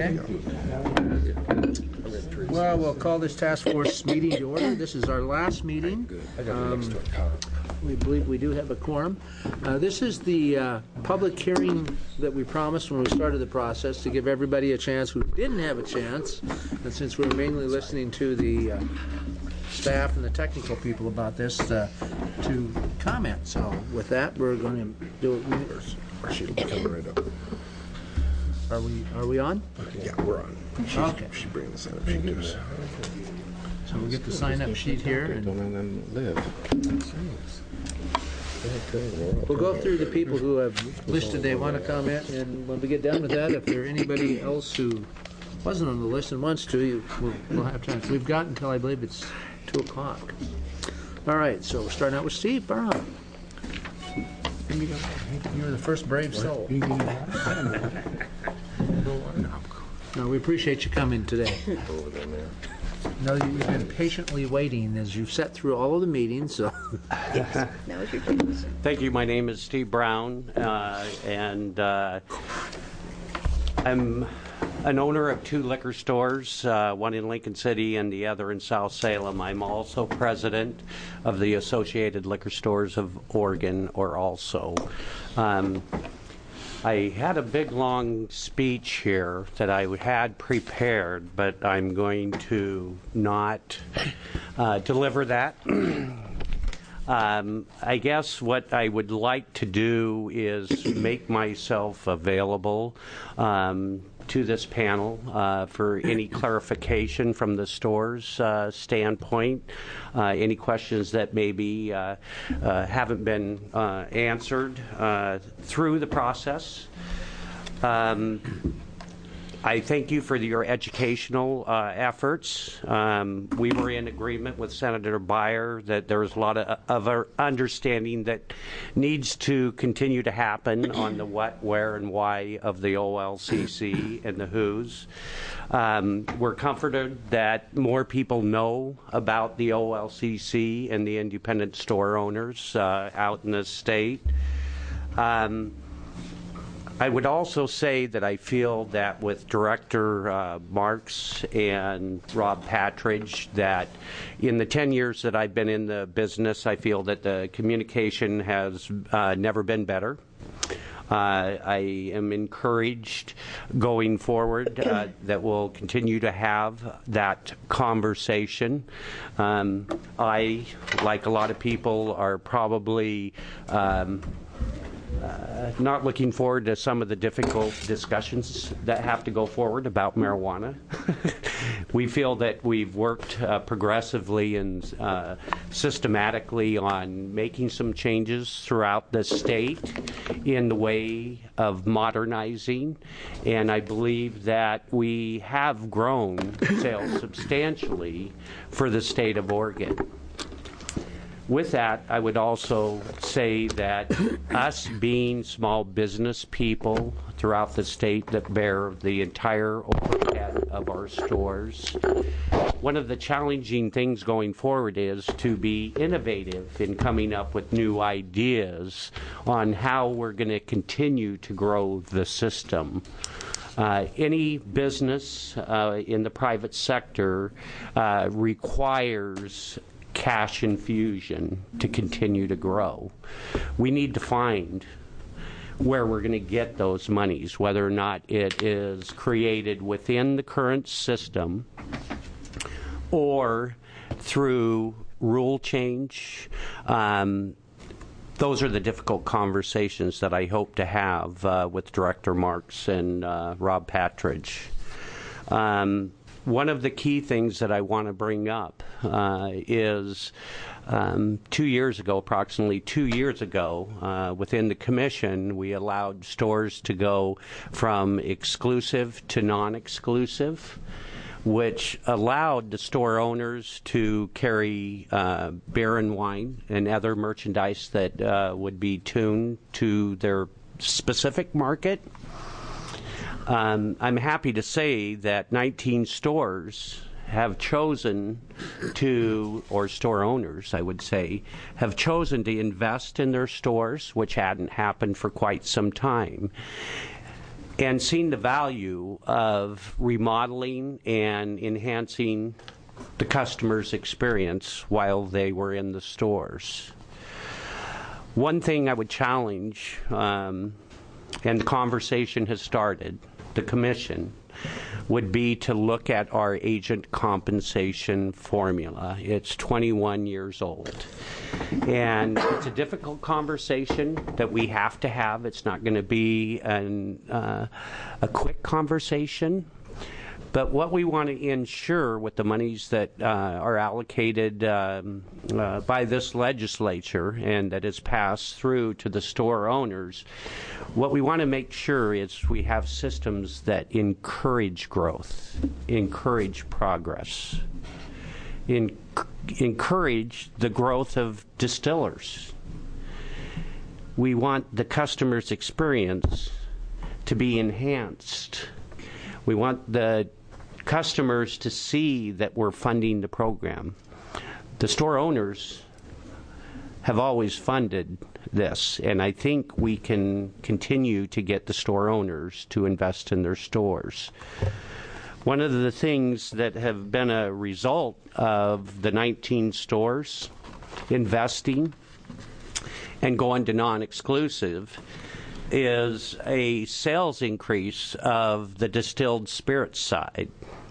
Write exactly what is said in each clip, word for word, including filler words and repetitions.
Okay. Well, we'll call this task force meeting to order. This is our last meeting. Um, we believe we do have a quorum. Uh, this is the uh, public hearing that we promised when we started the process to give everybody a chance who didn't have a chance. And since we're mainly listening to the uh, staff and the technical people about this, uh, to comment. So with that, we're going to do it first. Or she'll be coming right up. Are we are we on? Yeah, we're on. She's, Okay. She's bringing the sign up sheet to us. So we'll get the sign up sheet here. And Don't let them live. we'll go through the people who have listed they want to comment, and when we get done with that, if there's anybody else who wasn't on the list and wants to, you, we'll, we'll have time. We've got until I believe it's two o'clock. All right, so we're starting out with Steve Brown. You were the first brave soul. No, we appreciate you coming today. No, you've been patiently waiting as you've sat through all of the meetings. So. That was your chance. Thank you. My name is Steve Brown, uh, and uh, I'm an owner of two liquor stores, uh, one in Lincoln City and the other in South Salem. I'm also president of the Associated Liquor Stores of Oregon, or also. Um, I had a big, long speech here that I had prepared, but I'm going to not uh, deliver that. um, I guess what I would like to do is make myself available um, to this panel uh, for any clarification from the store's uh, standpoint, uh, any questions that maybe uh, uh, haven't been uh, answered uh, through the process. Um, I thank you for your educational uh, efforts. Um, we were in agreement with Senator Beyer that there is a lot of, of our understanding that needs to continue to happen on the what, where, and why of the O L C C and the who's. Um, we're comforted that more people know about the O L C C and the independent store owners uh, out in the state. Um, I would also say that I feel that with Director uh, Marks and Rob Patridge, that in the ten years that I've been in the business, I feel that the communication has uh, never been better. Uh, I am encouraged going forward uh, that we'll continue to have that conversation. Um, I, like a lot of people, are probably um, Uh, not looking forward to some of the difficult discussions that have to go forward about marijuana. We feel that we've worked uh, progressively and uh, systematically on making some changes throughout the state in the way of modernizing, and I believe that we have grown sales substantially for the state of Oregon. With that, I would also say that us being small business people throughout the state that bear the entire overhead of our stores, one of the challenging things going forward is to be innovative in coming up with new ideas on how we're going to continue to grow the system. Uh, any business uh, in the private sector uh, requires cash infusion to continue to grow. We need to find where we're going to get those monies, whether or not it is created within the current system or through rule change. Um, those are the difficult conversations that I hope to have uh, with Director Marks and uh, Rob Patridge. Um, One of the key things that I want to bring up uh, is um, two years ago, approximately two years ago, uh, within the commission, we allowed stores to go from exclusive to non-exclusive, which allowed the store owners to carry uh, beer and wine and other merchandise that uh, would be tuned to their specific market. Um, I'm happy to say that nineteen stores have chosen to, or store owners, I would say, have chosen to invest in their stores, which hadn't happened for quite some time. and seen the value of remodeling and enhancing the customer's experience while they were in the stores. One thing I would challenge, um, and the conversation has started, the commission, would be to look at our agent compensation formula. It's twenty-one years old. And it's a difficult conversation that we have to have. It's not going to be an, uh, a quick conversation. But what we want to ensure with the monies that uh, are allocated um, uh, by this legislature and that is passed through to the store owners, what we want to make sure is we have systems that encourage growth, encourage progress, en- encourage the growth of distillers. We want the customer's experience to be enhanced. We want the customers to see that we're funding the program. The store owners have always funded this, and I think we can continue to get the store owners to invest in their stores. One of the things that have been a result of the nineteen stores investing and going to non-exclusive is a sales increase of the distilled spirits side.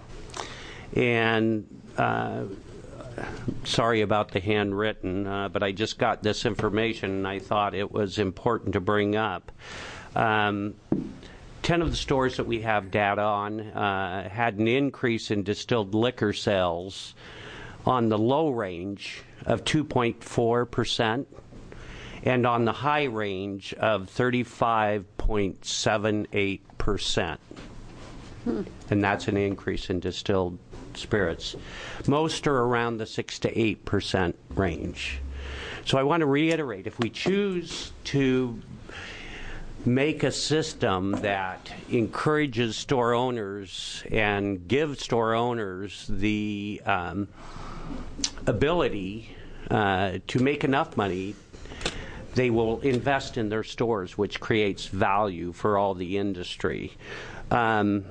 And uh, sorry about the handwritten, uh, but I just got this information and I thought it was important to bring up. Um, ten of the stores that we have data on uh, had an increase in distilled liquor sales on the low range of two point four percent. And on the high range of thirty-five point seven eight percent. Hmm. And that's an increase in distilled spirits. Most are around the six to eight percent range. So I want to reiterate, if we choose to make a system that encourages store owners and gives store owners the um, ability uh, to make enough money, they will invest in their stores, which creates value for all the industry. Um,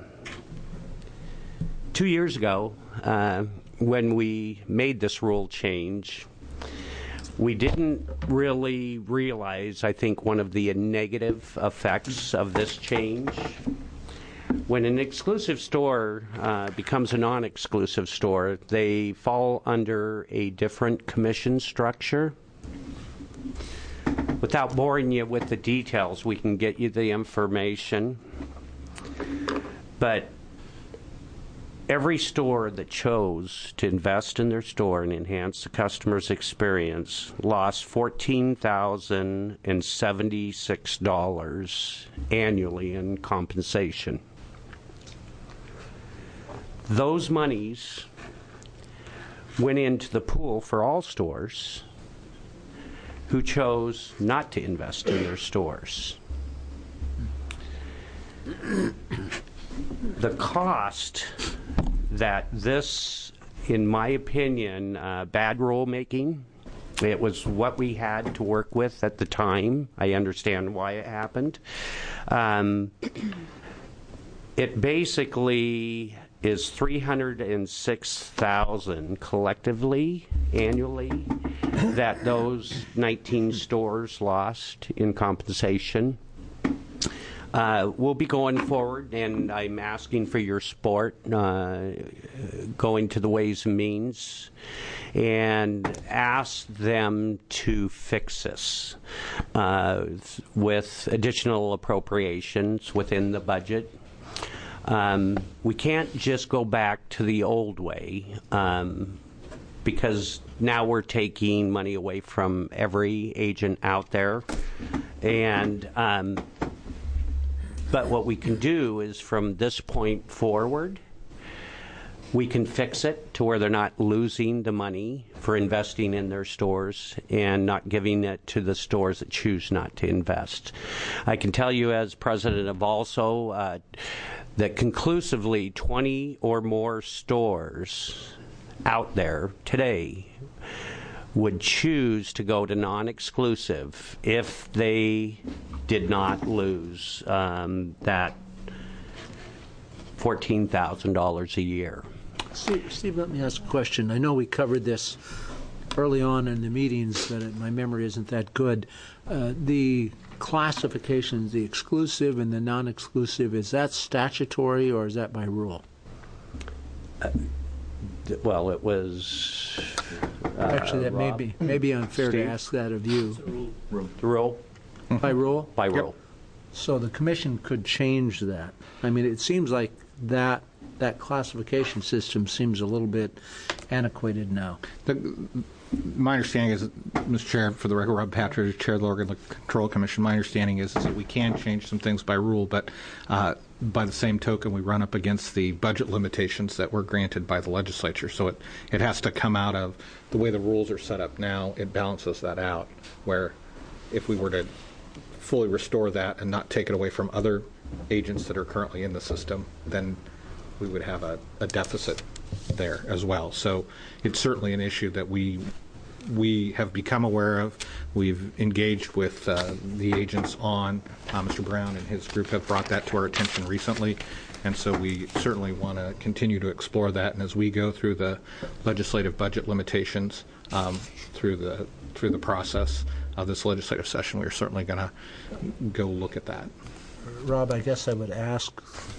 two years ago, uh, when we made this rule change, we didn't really realize, I think, one of the negative effects of this change. When an exclusive store uh, becomes a non-exclusive store, they fall under a different commission structure. Without boring you with the details, we can get you the information. But every store that chose to invest in their store and enhance the customer's experience lost fourteen thousand seventy-six dollars annually in compensation. Those monies went into the pool for all stores who chose not to invest in their stores. The cost that this, in my opinion, uh, bad rulemaking, it was what we had to work with at the time. I understand why it happened. Um, it basically is three hundred six thousand dollars collectively annually that those nineteen stores lost in compensation. Uh, we'll be going forward, and I'm asking for your support, uh, going to the Ways and Means, and ask them to fix this uh, with additional appropriations within the budget. Um, we can't just go back to the old way, um, because now we're taking money away from every agent out there. And um, but what we can do is, from this point forward, we can fix it to where they're not losing the money for investing in their stores and not giving it to the stores that choose not to invest. I can tell you, as president of Also, uh, that conclusively twenty or more stores out there today would choose to go to non-exclusive if they did not lose um, that fourteen thousand dollars a year. Steve, Steve, let me ask a question. I know we covered this early on in the meetings, but my memory isn't that good. Uh, the classifications, the exclusive and the non-exclusive, is that statutory or is that by rule? Uh, well, it was... Uh, Actually, that Rob? may be, may be unfair Steve? to ask that of you. The rule? By rule? By rule. So the commission could change that. I mean, it seems like that that classification system seems a little bit antiquated now. The, my understanding is, Mister Chair, for the record, Rob Patridge, Chair of the Oregon Control Commission, my understanding is, is that we can change some things by rule, but uh, by the same token, we run up against the budget limitations that were granted by the legislature. So it, it has to come out of the way the rules are set up now. It balances that out, where if we were to fully restore that and not take it away from other agents that are currently in the system, then we would have a, a deficit there as well. So it's certainly an issue that we we have become aware of. We've engaged with uh, the agents on. Uh, Mister Brown and his group have brought that to our attention recently, and so we certainly want to continue to explore that. And as we go through the legislative budget limitations um, through the through the process of this legislative session, we're certainly going to go look at that. Rob, I guess I would ask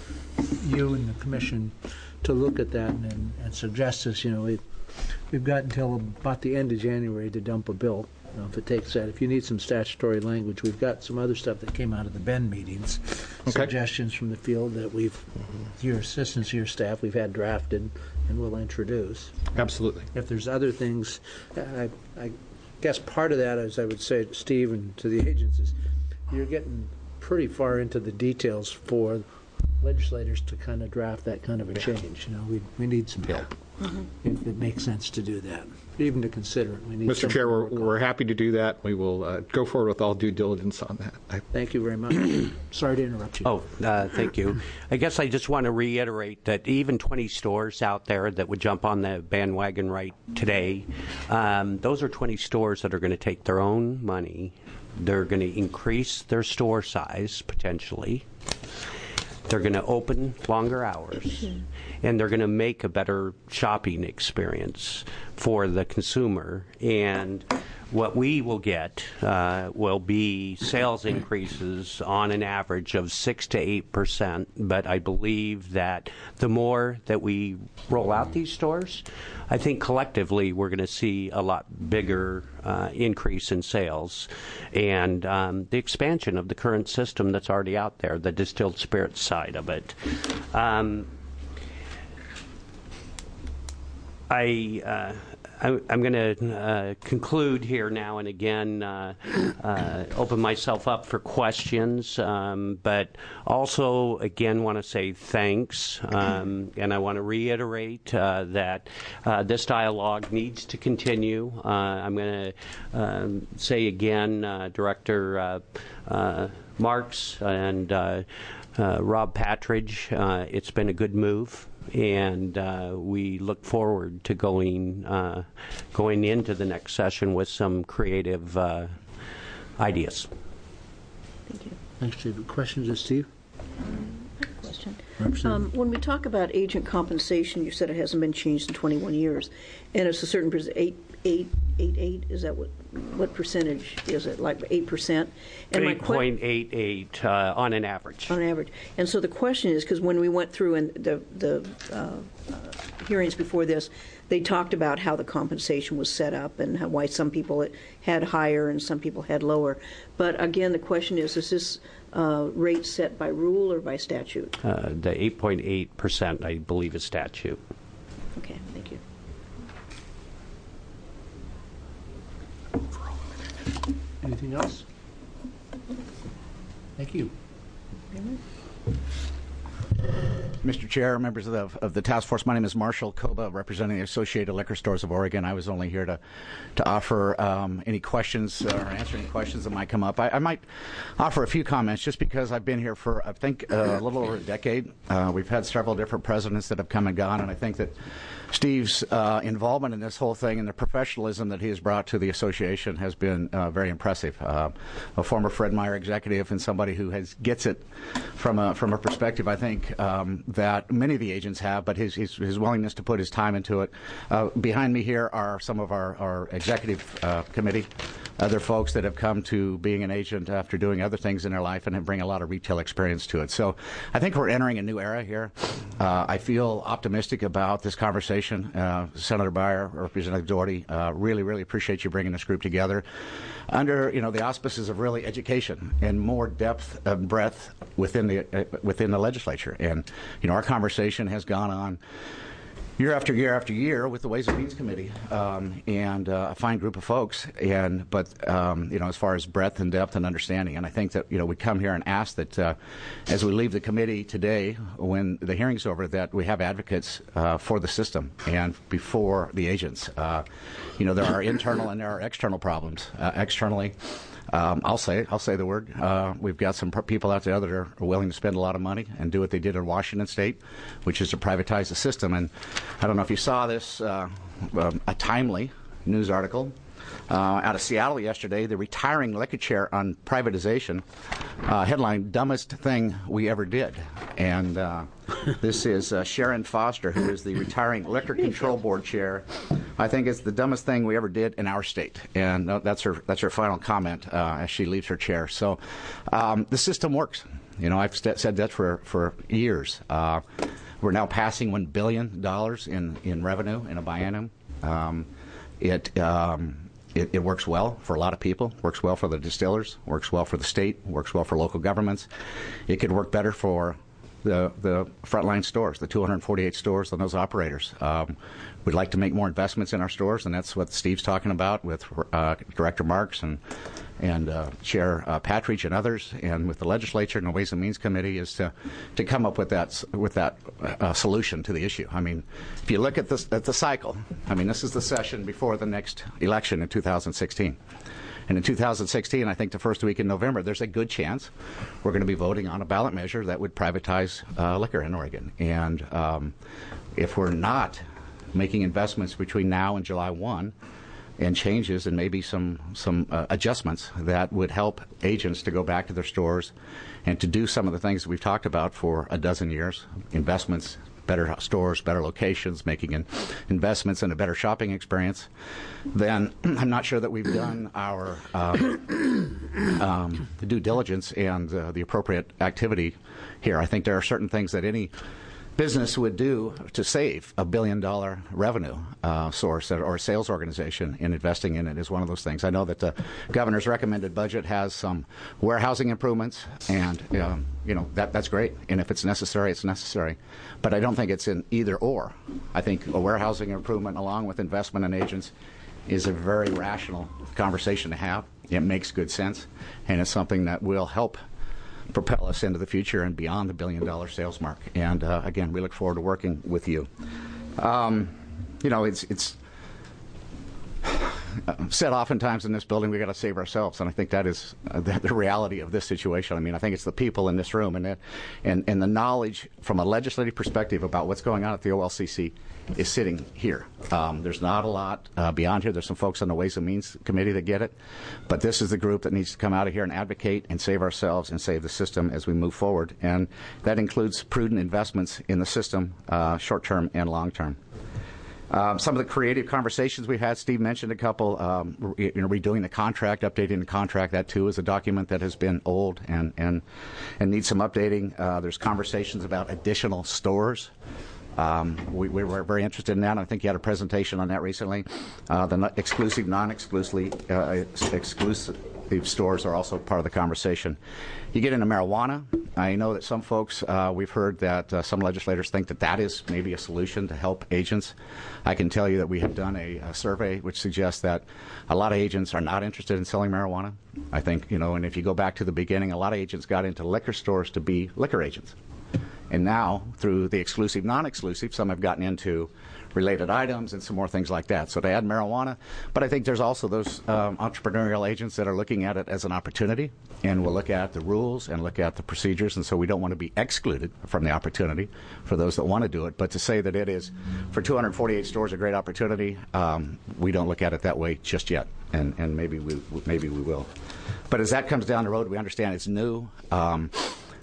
you and the commission to look at that and, and suggest us. You know, we, we've got until about the end of January to dump a bill. You know, if it takes that, if you need some statutory language, we've got some other stuff that came out of the Bend meetings, okay. Suggestions from the field that we've, mm-hmm. your assistants, your staff, we've had drafted and we'll introduce. Absolutely. If there's other things, I, I guess part of that, as I would say to Steve and to the agents, is you're getting pretty far into the details for legislators to kind of draft that kind of a change. You know, we we need some help. Mm-hmm. If it makes sense to do that, even to consider it. We need Mister Chair, we're, we're happy to do that. We will uh, go forward with all due diligence on that. I Thank you very much. Sorry to interrupt you. Oh, uh, thank you. I guess I just want to reiterate that even twenty stores out there that would jump on the bandwagon right today, um, those are twenty stores that are going to take their own money. They're going to increase their store size, potentially. They're going to open longer hours, and they're going to make a better shopping experience for the consumer. And what we will get uh, will be sales increases on an average of six to eight percent. But I believe that the more that we roll out these stores, I think collectively we're going to see a lot bigger uh, increase in sales, and um, the expansion of the current system that's already out there, the distilled spirits side of it. Um, I. Uh, I'm going to uh, conclude here now and again, uh, uh, open myself up for questions, um, but also, again, want to say thanks, um, and I want to reiterate uh, that uh, this dialogue needs to continue. Uh, I'm going to um, say again, uh, Director uh, uh, Marks and uh, uh, Rob Patridge, uh, it's been a good move. And uh, we look forward to going uh, going into the next session with some creative uh, ideas. Thank you. Thanks, Steve. Questions of Steve? Um, I have a question. Um, when we talk about agent compensation, you said it hasn't been changed in twenty-one years, and it's a certain percent, eight, eight, eight, eight. Is that what? What percentage is it? Like eight percent? Eight point eight eight uh, on an average. On average. And so the question is, because when we went through and the the uh, uh, hearings before this, they talked about how the compensation was set up and how, why some people had higher and some people had lower. But again, the question is: is this uh, rate set by rule or by statute? Uh, the eight point eight percent, I believe, is statute. Okay, thank you. Anything else? Thank you. Mister Chair, members of the, of the task force, my name is Marshall Koba, representing the Associated Liquor Stores of Oregon. I was only here to, to offer um, any questions or answer any questions that might come up. I, I might offer a few comments just because I've been here for, I think, uh, a little over a decade. Uh, we've had several different presidents that have come and gone, and I think that Steve's uh, involvement in this whole thing and the professionalism that he has brought to the association has been uh, very impressive. Uh, a former Fred Meyer executive and somebody who has gets it from a, from a perspective, I think, um, that many of the agents have, but his, his, his willingness to put his time into it. Uh, behind me here are some of our, our executive uh, committee, other folks that have come to being an agent after doing other things in their life and bring a lot of retail experience to it. So I think we're entering a new era here. Uh, I feel optimistic about this conversation. Uh, Senator Beyer, Representative Doherty, uh, really, really appreciate you bringing this group together under, you know, the auspices of really education and more depth and breadth within the uh, within the legislature. And, you know, our conversation has gone on year after year after year with the Ways and Means Committee, um, and uh, a fine group of folks. And but um, you know, as far as breadth and depth and understanding, and I think that, you know, we come here and ask that uh, as we leave the committee today, when the hearing's over, that we have advocates uh, for the system and before the agents. Uh, you know, there are internal and there are external problems. Uh, externally, Um, I'll say I'll say the word. Uh, we've got some pr- people out there that are willing to spend a lot of money and do what they did in Washington State, which is to privatize the system. And I don't know if you saw this, uh, um, a timely news article uh, out of Seattle yesterday, the retiring liquor chair on privatization, uh, headline, dumbest thing we ever did. And uh, this is uh, Sharon Foster, who is the retiring Liquor Control Board chair. I think it's the dumbest thing we ever did in our state. And uh, that's her that's her final comment uh, as she leaves her chair. So um, the system works. You know, I've st- said that for, for years. Uh, we're now passing one billion dollars in, in revenue in a biennium. Um, it, um, it it works well for a lot of people, works well for the distillers, works well for the state, works well for local governments. It could work better for the the frontline stores, the two hundred forty-eight stores and those operators. Um, we'd like to make more investments in our stores, and that's what Steve's talking about with uh, Director Marks and and uh, Chair uh, Patridge and others, and with the legislature and the Ways and Means Committee, is to to come up with that with that uh, solution to the issue. I mean, if you look at this at the cycle, I mean, this is the session before the next election in two thousand sixteen. And in two thousand sixteen, I think the first week in November, there's a good chance we're going to be voting on a ballot measure that would privatize uh, liquor in Oregon. And um, if we're not making investments between now and July first and changes and maybe some, some uh, adjustments that would help agents to go back to their stores and to do some of the things that we've talked about for a dozen years, investments, better stores, better locations, making in investments in a better shopping experience, then I'm not sure that we've done our um, um, due diligence and uh, the appropriate activity here. I think there are certain things that any business would do to save a billion dollar revenue uh, source or a sales organization, in investing in it is one of those things. I know that the governor's recommended budget has some warehousing improvements, and um, you know that that's great. And if it's necessary, it's necessary. But I don't think it's an either or. I think a warehousing improvement along with investment in agents is a very rational conversation to have. It makes good sense, and it's something that will help propel us into the future and beyond the billion dollar sales mark. And uh, again, we look forward to working with you. Um, you know, it's it's said oftentimes in this building, we got to save ourselves, and I think that is uh, the, the reality of this situation. I mean, I think it's the people in this room, and it, and and the knowledge from a legislative perspective about what's going on at the O L C C is sitting here. Um, there's not a lot uh, beyond here. There's some folks on the Ways and Means Committee that get it, but this is the group that needs to come out of here and advocate and save ourselves and save the system as we move forward, and that includes prudent investments in the system, uh, short-term and long-term. Um, some of the creative conversations we've had, Steve mentioned a couple, um, re- you know, redoing the contract, updating the contract. That, too, is a document that has been old and, and, and needs some updating. Uh, there's conversations about additional stores. Um, we, we were very interested in that, and I think you had a presentation on that recently. Uh, the exclusive, non-exclusive uh, exclusive stores are also part of the conversation. You get into marijuana. I know that some folks, uh, we've heard that uh, some legislators think that that is maybe a solution to help agents. I can tell you that we have done a, a survey which suggests that a lot of agents are not interested in selling marijuana. I think, you know, and if you go back to the beginning, a lot of agents got into liquor stores to be liquor agents. And now, through the exclusive, non-exclusive, some have gotten into related items and some more things like that. So to add marijuana, but I think there's also those um, entrepreneurial agents that are looking at it as an opportunity, and will look at the rules and look at the procedures, and so we don't want to be excluded from the opportunity for those that want to do it. But to say that it is, for two hundred forty-eight stores, a great opportunity, um, we don't look at it that way just yet, and, and maybe we maybe we will. But as that comes down the road, we understand it's new. Um,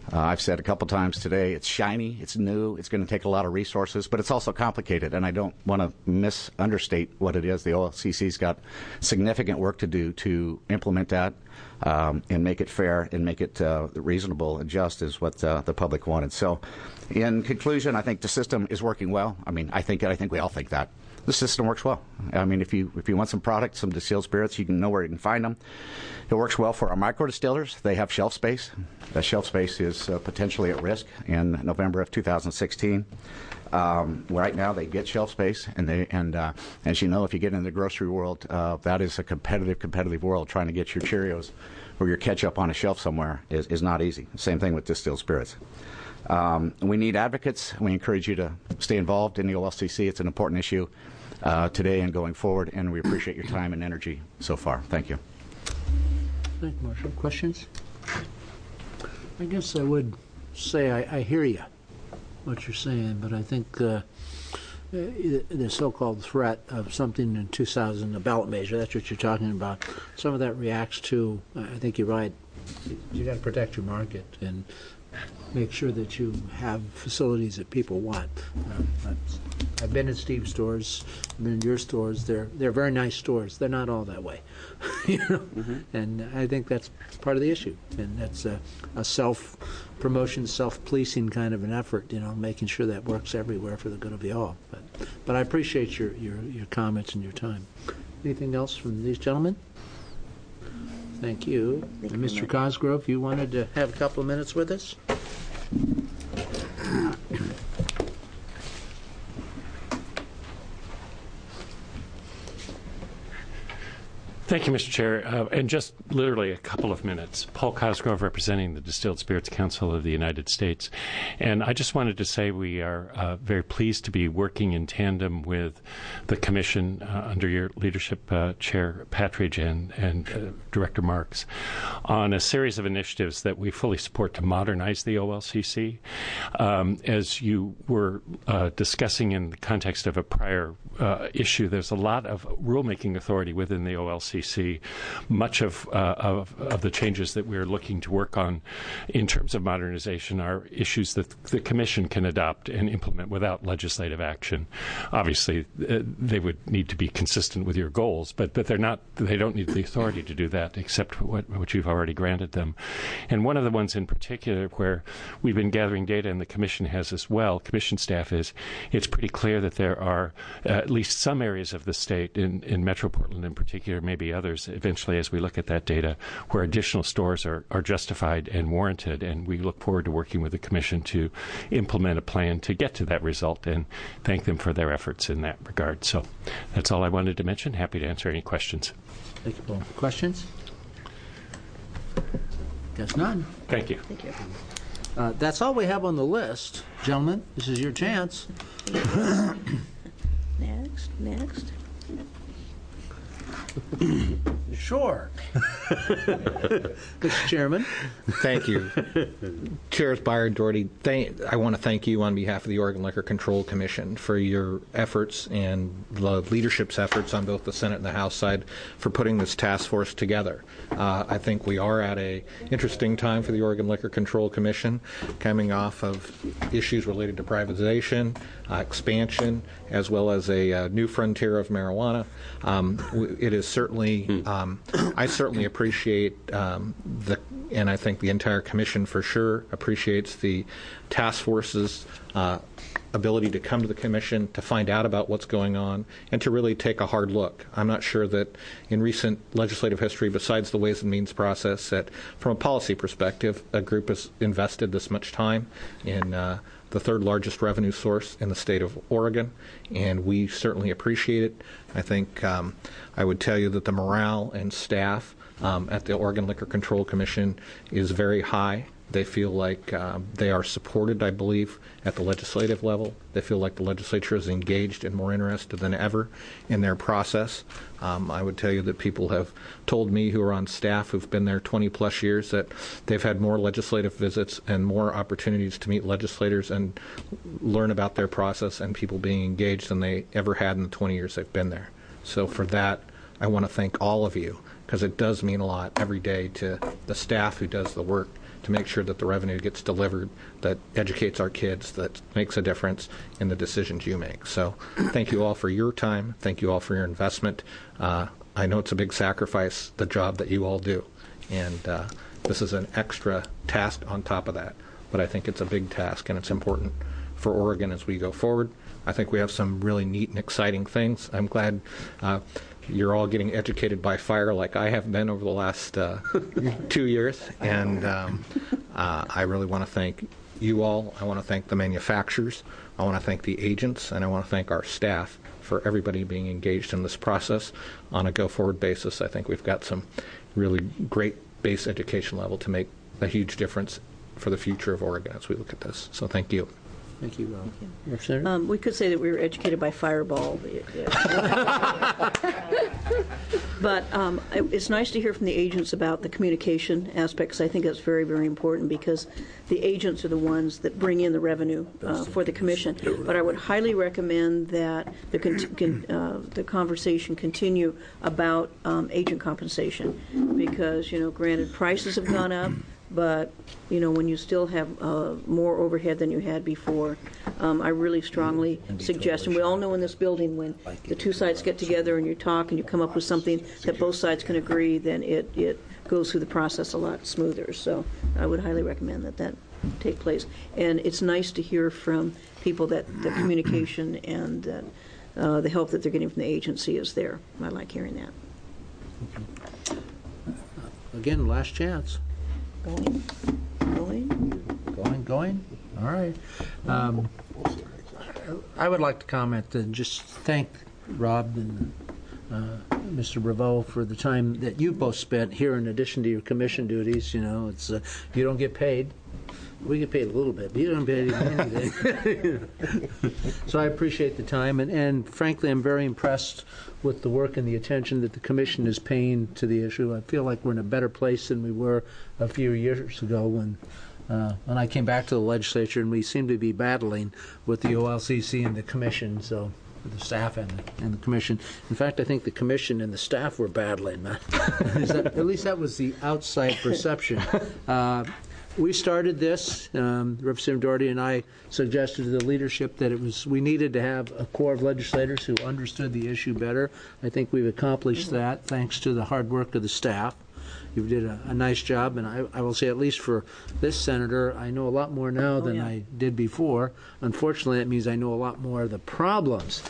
Uh, I've said a couple times today, it's shiny, it's new, it's going to take a lot of resources, but it's also complicated, and I don't want to misunderstate what it is. The O L C C's got significant work to do to implement that um, and make it fair and make it uh, reasonable and just is what uh, the public wanted. So, in conclusion, I think the system is working well. I mean, I think I think we all think that. The system works well. I mean, if you if you want some product, some distilled spirits, you can know where you can find them. It works well for our micro distillers. They have shelf space. That shelf space is uh, potentially at risk in November of two thousand sixteen. Um, right now, they get shelf space, and they and uh, as you know, if you get in the grocery world, uh, that is a competitive, competitive world. Trying to get your Cheerios or your ketchup on a shelf somewhere is, is not easy. Same thing with distilled spirits. Um, we need advocates. We encourage you to stay involved in the O L C C. It's an important issue uh, today and going forward, and we appreciate your time and energy so far. Thank you. Thank you, Marshall. Questions? I guess I would say I, I hear you, what you're saying, but I think uh, the so-called threat of something in two thousand, a ballot measure, that's what you're talking about. Some of that reacts to, I think you're right, you got to protect your market and make sure that you have facilities that people want. Uh, I've been in Steve's stores, I've been in your stores. They're they're very nice stores. They're not all that way, you know. Mm-hmm. And I think that's part of the issue. And that's a, a self-promotion, self-policing kind of an effort, you know, making sure that works everywhere for the good of you all. But but I appreciate your your, your comments and your time. Anything else from these gentlemen? Thank you. Thank and you, Mister Mike. Cosgrove, you wanted to have a couple of minutes with us? Thank you, Mister Chair. Uh, and just literally a couple of minutes. Paul Cosgrove, representing the Distilled Spirits Council of the United States. And I just wanted to say we are uh, very pleased to be working in tandem with the Commission uh, under your leadership, uh, Chair Patridge and, and uh, Director Marks, on a series of initiatives that we fully support to modernize the O L C C. Um, as you were uh, discussing in the context of a prior uh, issue, there's a lot of rulemaking authority within the O L C C. Much of, uh, of, of the changes that we're looking to work on in terms of modernization are issues that the Commission can adopt and implement without legislative action. Obviously, uh, they would need to be consistent with your goals, but, but they're not, they don't need the authority to do that except what, what you've already granted them. And one of the ones in particular where we've been gathering data, and the Commission has as well, Commission staff, is it's pretty clear that there are uh, at least some areas of the state, in, in Metro Portland in particular, maybe others, eventually as we look at that data, where additional stores are, are justified and warranted, and we look forward to working with the Commission to implement a plan to get to that result, and thank them for their efforts in that regard. So that's all I wanted to mention. Happy to answer any questions. Thank you, Paul. Questions? Guess none. Thank you. Thank you. Uh, that's all we have on the list. Gentlemen, this is your chance. Next, next. Sure. Mister Chairman. Thank you. Chairs Byer and Doherty, thank, I want to thank you on behalf of the Oregon Liquor Control Commission for your efforts and the leadership's efforts on both the Senate and the House side for putting this task force together. Uh, I think we are at a interesting time for the Oregon Liquor Control Commission, coming off of issues related to privatization, uh, expansion, as well as a uh, new frontier of marijuana. Um, it is certainly, um, I certainly appreciate um, the, and I think the entire commission for sure appreciates the task force's uh, ability to come to the commission to find out about what's going on and to really take a hard look. I'm not sure that in recent legislative history, besides the Ways and Means process, that from a policy perspective, a group has invested this much time in uh, the third largest revenue source in the state of Oregon, and we certainly appreciate it. I think um, I would tell you that the morale and staff um, at the Oregon Liquor Control Commission is very high. They feel like um, they are supported, I believe, at the legislative level. They feel like the legislature is engaged and more interested than ever in their process. Um, I would tell you that people have told me who are on staff who've been there twenty plus years that they've had more legislative visits and more opportunities to meet legislators and learn about their process and people being engaged than they ever had in the twenty years they've been there. So for that, I want to thank all of you, because it does mean a lot every day to the staff who does the work to make sure that the revenue gets delivered, that educates our kids, that makes a difference in the decisions you make. So thank you all for your time. Thank you all for your investment. Uh, I know it's a big sacrifice, the job that you all do. And uh, this is an extra task on top of that. But I think it's a big task, and it's important for Oregon as we go forward. I think we have some really neat and exciting things. I'm glad uh, you're all getting educated by fire like I have been over the last uh, two years. And um, uh, I really want to thank you all. I want to thank the manufacturers. I want to thank the agents, and I want to thank our staff for everybody being engaged in this process on a go-forward basis. I think we've got some really great base education level to make a huge difference for the future of Oregon as we look at this. So thank you. Thank you, Rob. Representative? Um, we could say that we were educated by Fireball. But um, it- it's nice to hear from the agents about the communication aspects. I think that's very, very important because the agents are the ones that bring in the revenue uh, for the commission. But I would highly recommend that the con- con- uh, the conversation continue about um, agent compensation because, you know, granted, prices have gone up. But, you know, when you still have uh, more overhead than you had before, um, I really strongly suggest, and we all know in this building, when the two sides get together and you talk and you come up with something that both sides can agree, then it, it goes through the process a lot smoother. So I would highly recommend that that take place. And it's nice to hear from people that the communication and that uh, the help that they're getting from the agency is there. I like hearing that. Again, last chance. Going, going. Going, going? All right. Um, I would like to comment and just thank Rob and uh, Mister Breveau for the time that you both spent here in addition to your commission duties. You know, it's uh, you don't get paid. We get paid a little bit, but you don't pay anything. So I appreciate the time, and, and frankly, I'm very impressed with the work and the attention that the Commission is paying to the issue. I feel like we're in a better place than we were a few years ago when uh, when I came back to the legislature, and we seem to be battling with the O L C C and the Commission, so the staff and the, and the Commission. In fact, I think the Commission and the staff were battling. Is that, at least that was the outside perception. Uh, We started this, um, Representative Doherty and I suggested to the leadership that it was we needed to have a core of legislators who understood the issue better. I think we've accomplished that thanks to the hard work of the staff. You did a, a nice job, and I, I will say at least for this senator, I know a lot more now than yeah. I did before. Unfortunately, that means I know a lot more of the problems.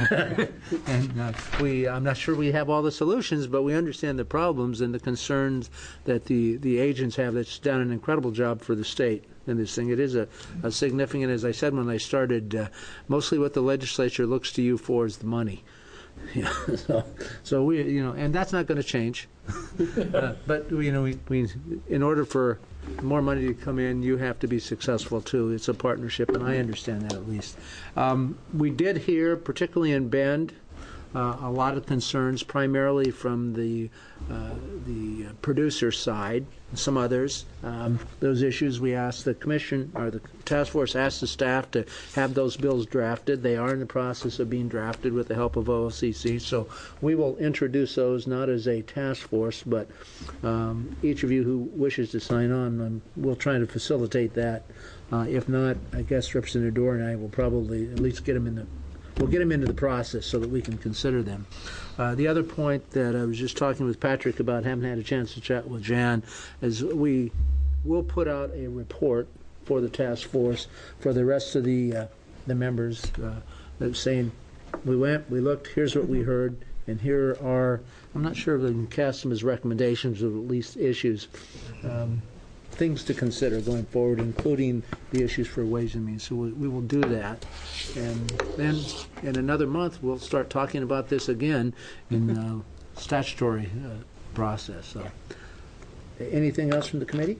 and uh, we, I'm not sure we have all the solutions, but we understand the problems and the concerns that the, the agents have that's done an incredible job for the state in this thing. It is a, a significant, as I said when I started, uh, mostly what the legislature looks to you for is the money. Yeah, so, so we, you know, and that's not going to change. uh, but you know, we, we, in order for more money to come in, you have to be successful too. It's a partnership, and I understand that at least. Um, we did hear, particularly in Bend, uh, a lot of concerns, primarily from the uh, the producer side, some others. Um, those issues we asked the commission, or the task force asked the staff to have those bills drafted. They are in the process of being drafted with the help of O L C C. So we will introduce those not as a task force, but um, each of you who wishes to sign on, um, we'll try to facilitate that. Uh, if not, I guess Representative Dorr and I will probably at least get them in the We'll get them into the process so that we can consider them. Uh, the other point that I was just talking with Patrick about, haven't had a chance to chat with Jan, is we will put out a report for the task force for the rest of the uh, the members uh, that saying we went, we looked, here's what we heard, and here are, I'm not sure if we can cast them as recommendations or at least issues. Um, things to consider going forward, including the issues for Ways and Means. So we, we will do that. And then in another month, we'll start talking about this again in uh, statutory uh, process. So, anything else from the committee?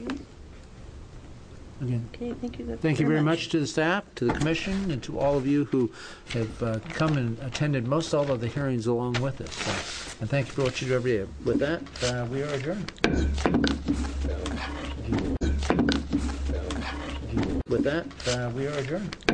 Again, Okay, thank you. thank you very much to the staff, to the commission, and to all of you who have uh, come and attended most all of the hearings along with us. So, and thank you for what you do every day. With that, uh, we are adjourned. With that, uh, we are adjourned.